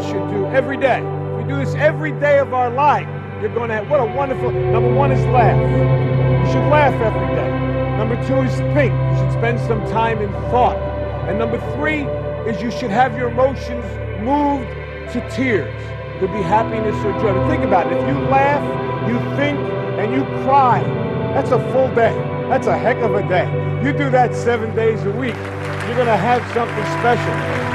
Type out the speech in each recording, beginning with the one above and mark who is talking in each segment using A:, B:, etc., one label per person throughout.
A: should do every day. If we do this every day of our life, you're going to have, what a wonderful, number one is laugh. You should laugh every day. Number two is think. You should spend some time in thought. And number three is you should have your emotions moved to tears. It could be happiness or joy. But think about it. If you laugh, you think, and you cry, that's a full day. That's a heck of a day. You do that 7 days a week, you're going to have something special.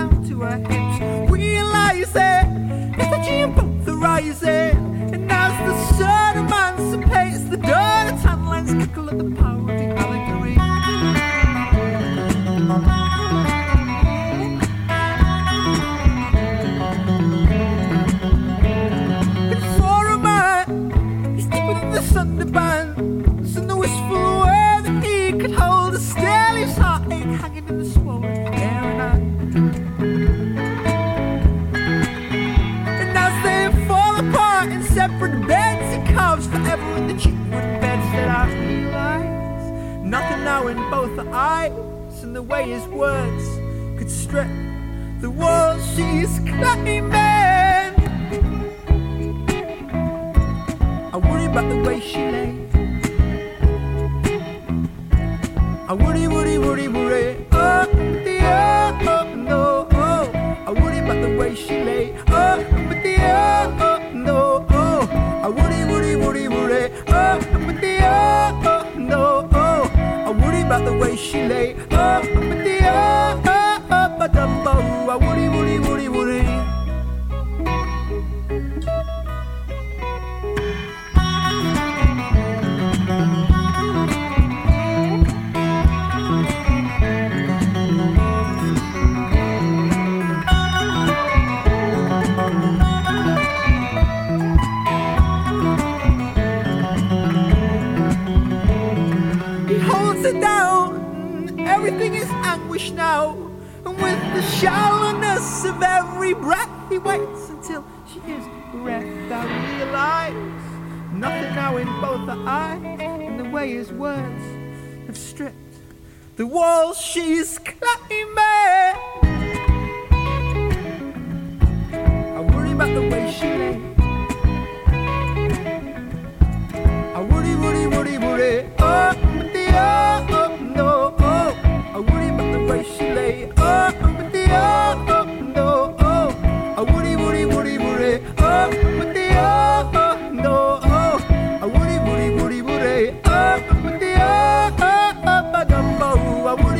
B: down to her hips. Realizing it's the G and both are rising. And as the sun emancipates the dawn, the tan lines cackle at the power of the allegory. And for a man, he's deeper than the thunderbands, and the wistful way that he could hold a still, his heart ain't hanging in the swollen air and I. And as they fall apart in separate beds, he carves forever in the cheapwood beds that I realize nothing now in both her eyes, and the way his words could strip the walls she's climbing. I worry about the way she lay. I worry, oh, yeah, oh, no, oh. I worry about the way she lay, oh, but the oh, no, oh. I worry, oh, but the oh, no, oh. I worry about the way she lay, oh, but the oh, but Dumbo. I worry. Down, everything is anguish now, and with the shallowness of every breath, he waits until she is bereft. I realize nothing now in both her eyes, and the way his words have stripped the walls she's climbing. I worry about the way she lay. I worry, oh, but the oh, no, oh. I worry about the way she lay, oh, but the oh, no, oh. I worry, oh, but the oh, no, oh. I worry, oh, but the oh, but Dumbo. I worry.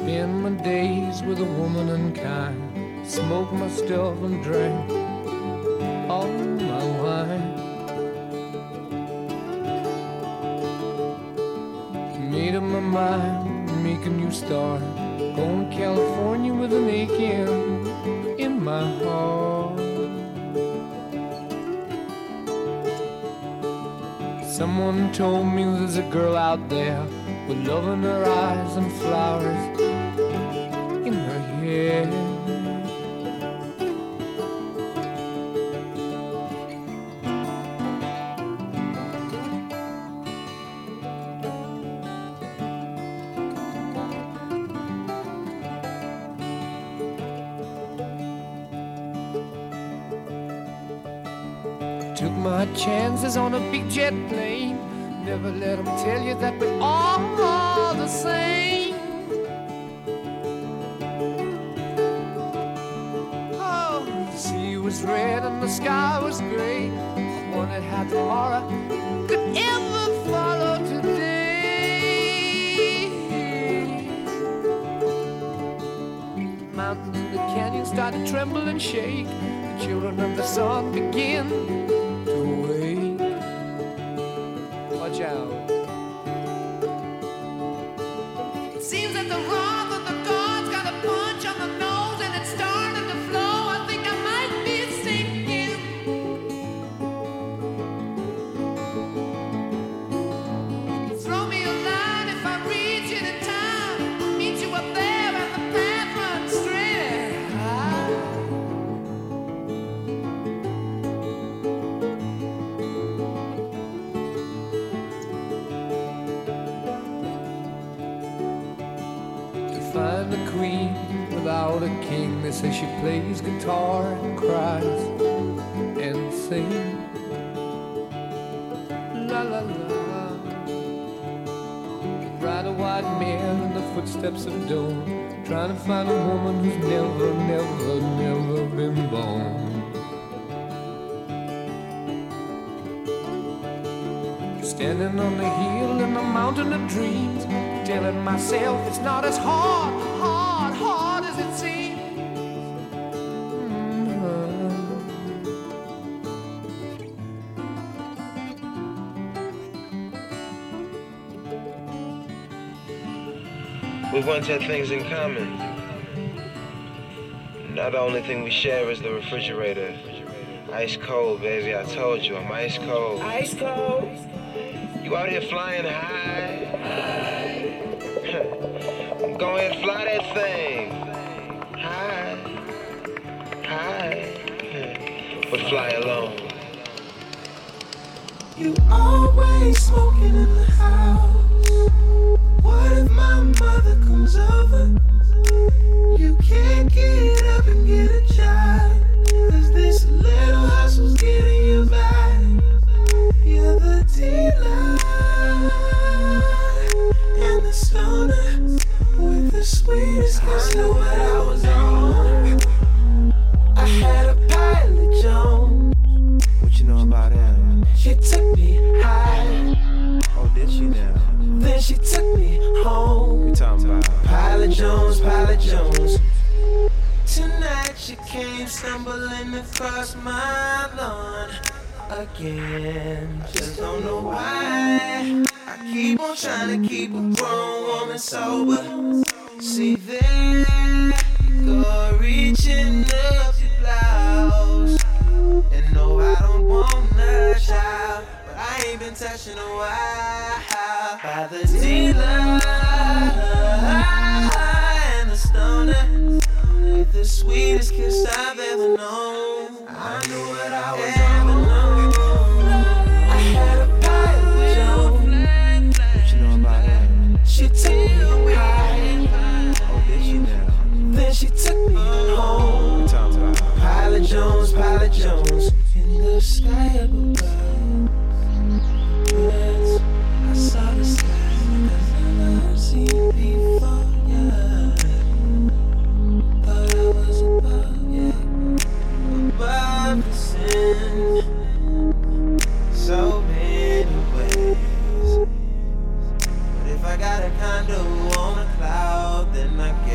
B: Spend my days with a woman unkind, smoke my stuff and drink all my wine. Made up my mind, make a new start, going to California with an aching in my heart. Someone told me there's a girl out there with love in her eyes and flowers in her hair. Took my chances on a big jet plane. Never let them tell you that we're all the same. Oh, the sea was red and the sky was gray. I wondered how tomorrow could ever follow today. Mountains in the canyon start to tremble and shake. The children of the sun begin to wake. Watch out. It seems that the wrath of the gods got a punch on the nose and it's starting to flow. I think I might be sinking. Throw me a line if I reach it in time. I'll meet you up there and the path runs straight. Find a queen without a king. They say she plays guitar and cries and sings. La la la. Ride a white mare in the footsteps of dawn, trying to find a woman who's never, never, never been born. Standing on the hill in the mountain of dreams, telling myself it's not as hard as it seems.
C: We once had things in common. Now the only thing we share is the refrigerator. Ice cold, baby, I told you, I'm ice cold. Ice cold? You out here flying high? Go ahead, fly that thing. High, but fly alone.
D: You always smoking in the house. What if my mother comes over? You can't get up and get a job, 'cause this little hustle's getting you by. You're the dealer and the stoner with the sweetest kiss. I know what I was on. I had a Pilot Jones.
C: What you know about him?
D: She took me high.
C: Oh, did she now?
D: Then she took me home.
C: You talking about
D: Pilot Jones, Pilot Jones. Tonight she came stumbling across my lawn again. Just don't know why. I keep on trying to keep a grown woman sober. See there, you go reaching up your blouse. And no, I don't want a child, but I ain't been touching a while. By the dealer and the stoner with the sweetest kiss I've ever known. I knew what I was on. I had a Pilot Jones.
C: what you know about him?
D: She took me high.
C: Oh, did she now?
D: Then she took me home.
C: You talking about
D: Pilot Jones, Pilot Jones. In the sky up above, birds, I saw the sky I've never seen before. Yeah, thought I was above, yeah, above the sin. So many ways. But if I got a condo on a cloud, then I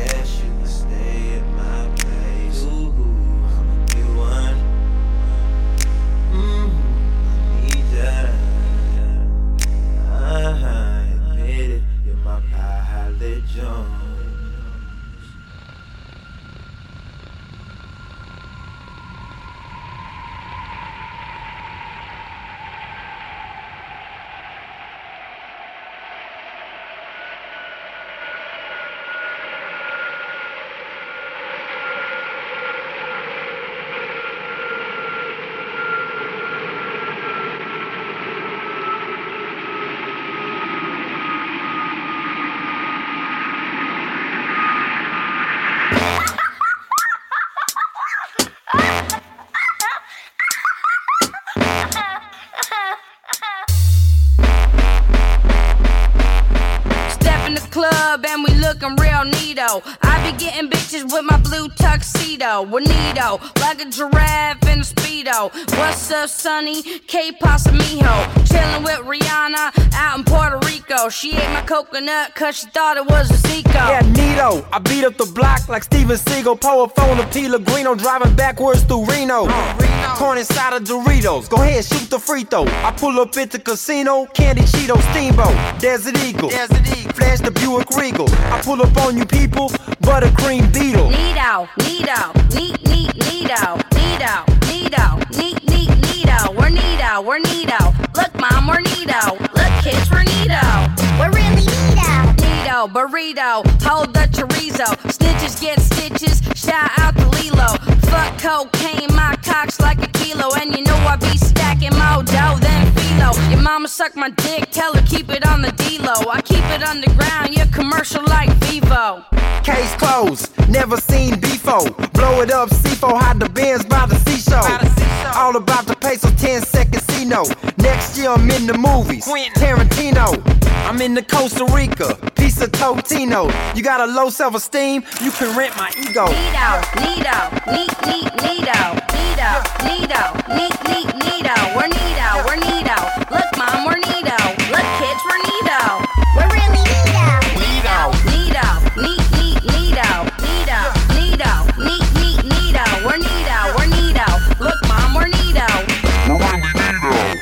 E: looking real neato. I be getting bitches with my blue tuxedo. Bonito, like a giraffe in a Speedo. What's up, Sonny? K-Pasta Mijo. Chillin' with Rihanna out in Puerto Rico. She ate my coconut cause she thought it was a Zico.
F: Yeah, neato. I beat up the block like Steven Seagal. Pour a phone to Pellegrino, driving backwards through Reno. Corn inside of Doritos. Go ahead, shoot the free throw. I pull up at the casino, Candy Cheeto, Steamboat, Desert Eagle, Flash the Buick Regal. I pull up on you people, buttercream Beetle.
E: Neato, neato, neat, neat, neato, neato, neato, neat, neat, neato. We're neato, we're neato. Look, mom, we're neato. Look, kids, we're neato. We're really neato. Neato, burrito, hold the chorizo. Snitches get stitches, shout out to Lilo. Fuck cocaine, my cock's like a kilo. And you know I be stacking more dough than philo. Your mama suck my dick, tell her keep it on the D-Lo. I keep it underground, you're commercial like Vivo.
F: Case closed, never seen before. Blow it up, C4, hide the Benz by the seashore. All about the peso, 10-second C-note. Next year I'm in the movies, Tarantino. I'm in the Costa Rica, piece of Totino. You got a low self-esteem, you can rent my ego.
E: Neato, neato, neat, neat, neato. Neato, neato, neat, neat, neato. We're neato, we're neato. Look, mom, we're neato. Look, kids, we're neato. We're really neato. Neato, neato, neat, neat, neato. Neato, neato, neat, neat, neato. We're neato, we're neato. Look, mom, we're neato.
G: We're really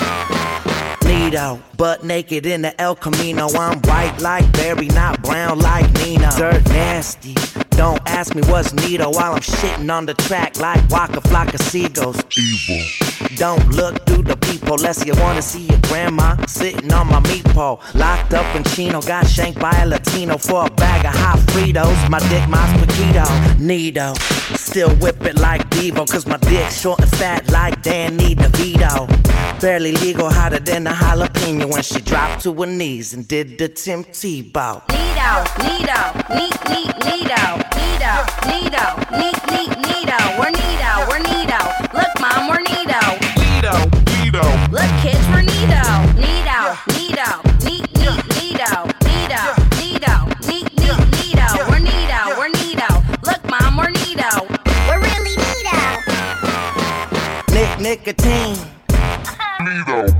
H: Neato, butt naked in the El Camino. I'm white like Barry, not brown like Nino. Dirt nasty, don't ask me what's neato while I'm shitting on the track like Waka Flocka Seagulls.
G: evil.
H: Don't look through the peephole unless you wanna see your grandma sitting on my meat pole. Locked up in Chino, got shanked by a Latino for a bag of hot Fritos. My dick, my Paquito, Neato. Still whip it like Devo, cause my dick short and fat like Danny DeVito. Barely legal, hotter than a jalapeno when she dropped to her knees and did the Tim Tebow.
E: Neato, neato, neat, neat, neato. Neato, neato, neat, neat, neato. We're neato, we're neato. Look, mom, we're neato.
G: Neato.
E: Look, kids, we're neato. Neato, neato, neat, neat, neato. Neato, neato, neat, neat, neato. We're neato, we're neato. Look, mom, we're neato. We're really neato.
H: Nicotine.
G: Neato.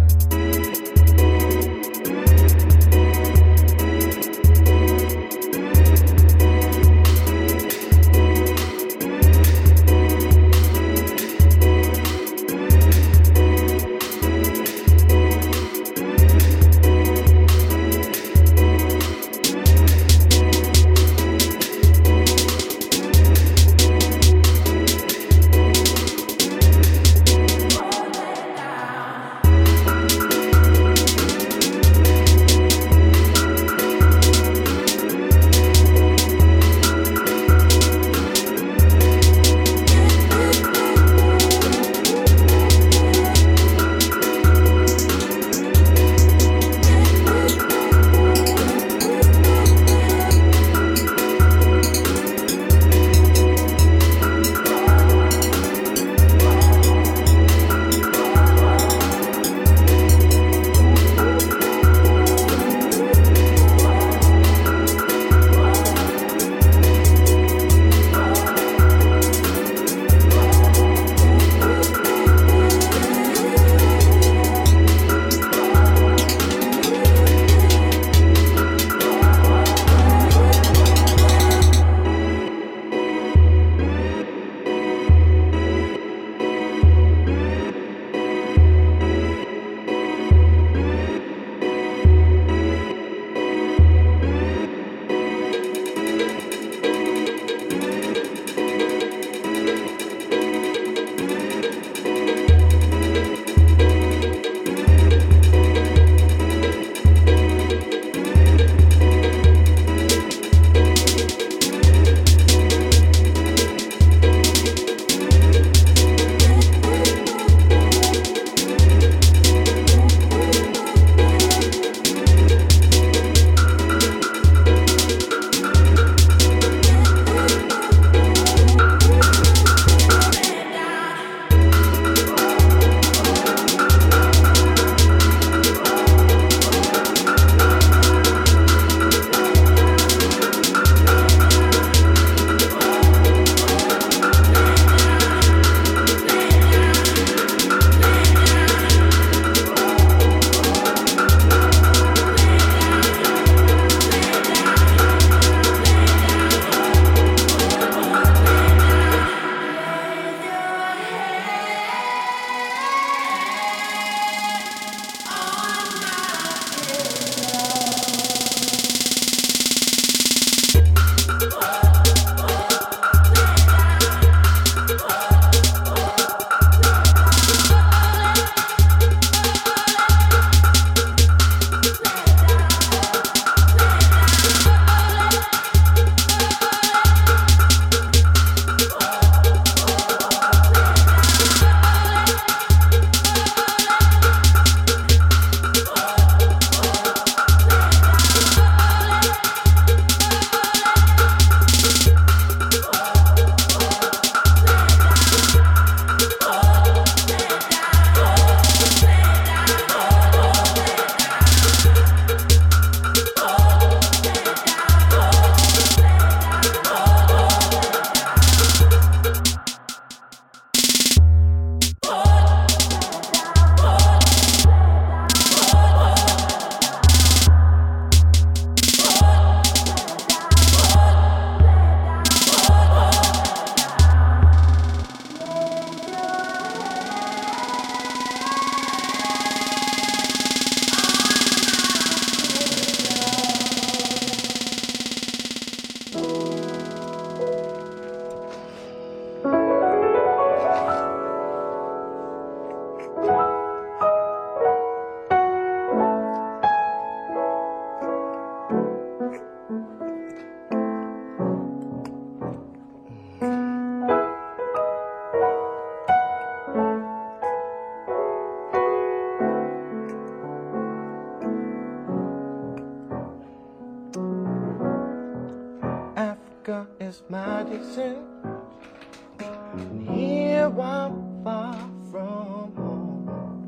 I: decent. And here I'm far from home.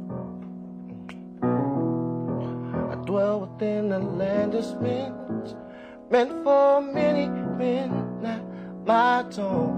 I: I dwell within a land that's meant for many men, not my tone.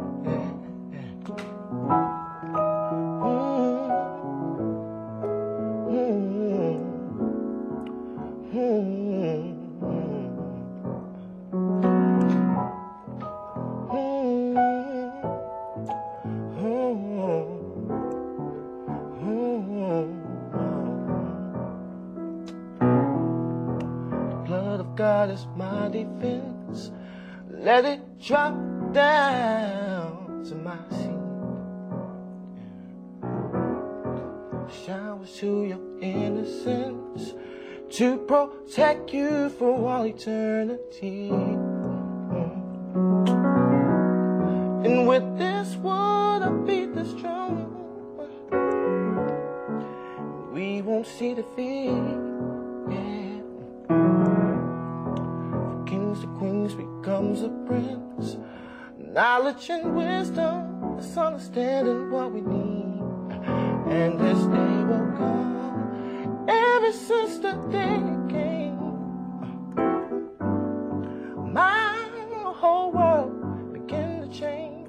I: God is my defense. Let it drop down to my seat. Showers to your innocence to protect you for all eternity. And with this wood I beat this drum, we won't see defeat. Queens becomes a prince. Knowledge and wisdom is understanding what we need. And this day will come ever since the day came. My whole world began to change.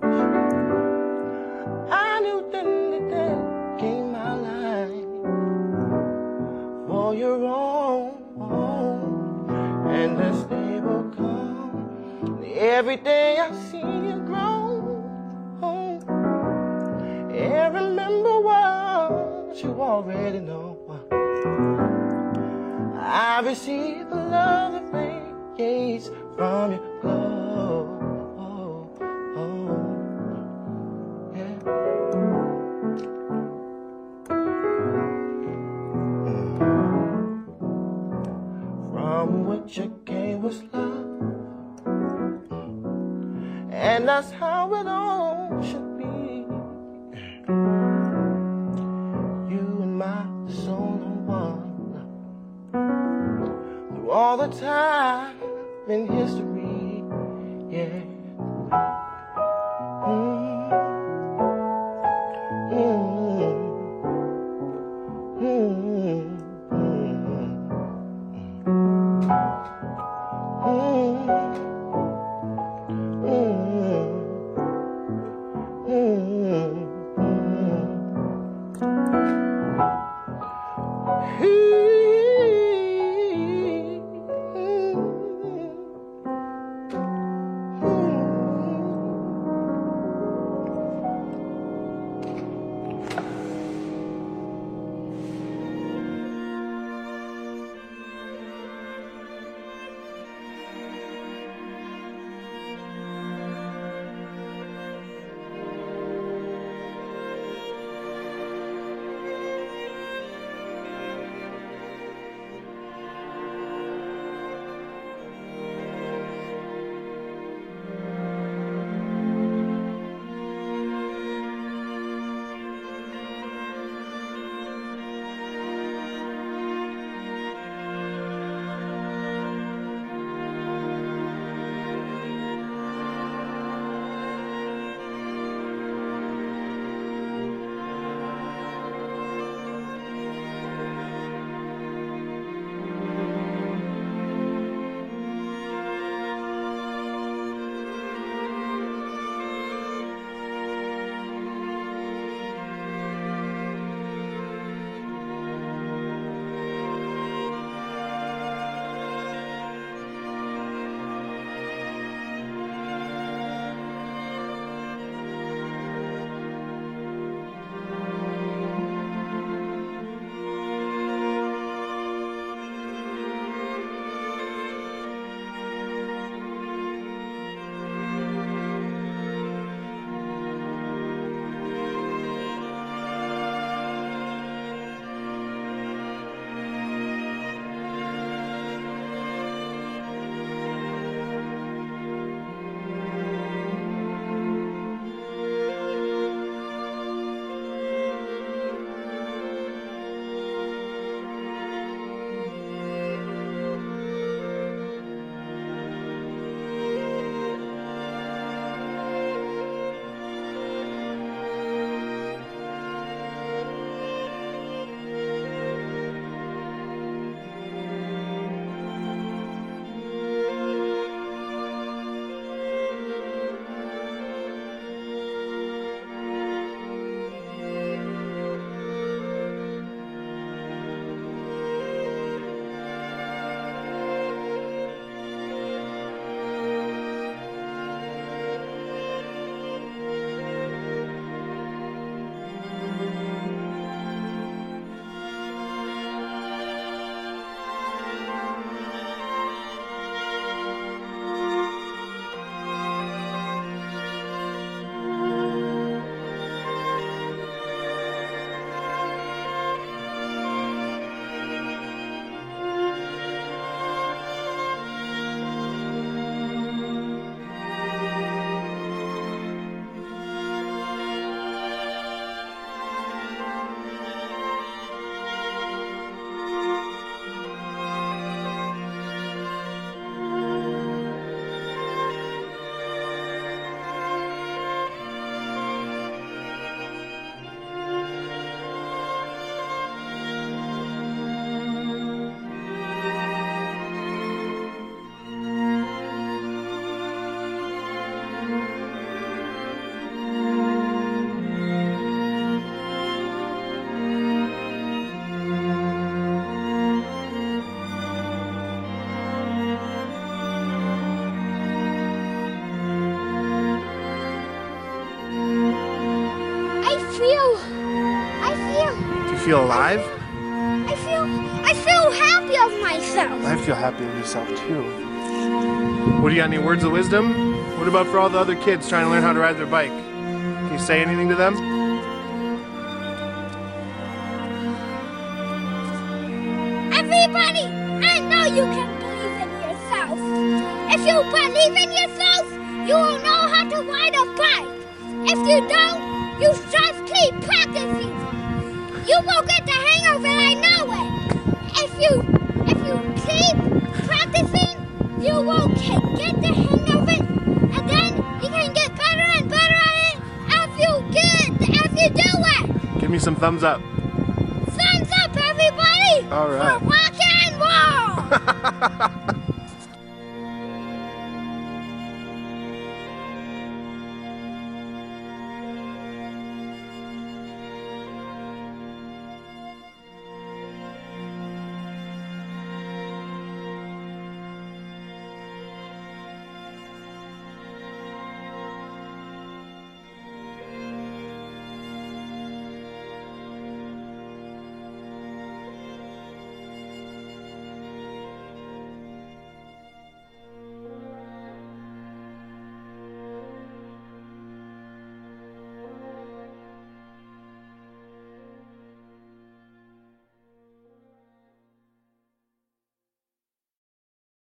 I: I knew then that there came my life for your own. And this day will come. Every day I see you grow. And remember what you already know. I receive the love that radiates from your glow. Yeah. From which you came was love. And that's how it all should be. You and my soul are one. Through all the time in history, yeah.
J: Do you feel alive?
K: I feel happy of myself.
J: I feel happy of yourself too. What do you got? Any words of wisdom? What about for all the other kids trying to learn how to ride their bike? Can you say anything to them?
K: Everybody, I know you can believe in yourself. If you believe in yourself, you will know how to ride a bike. If you don't, you just keep practicing. You will get the hang of it, I know it. If you keep practicing, you will get the hang of it, and then you can get better and better at it as you do it.
J: Give me some thumbs up.
K: Thumbs up, everybody!
J: All right.
K: For rock and roll!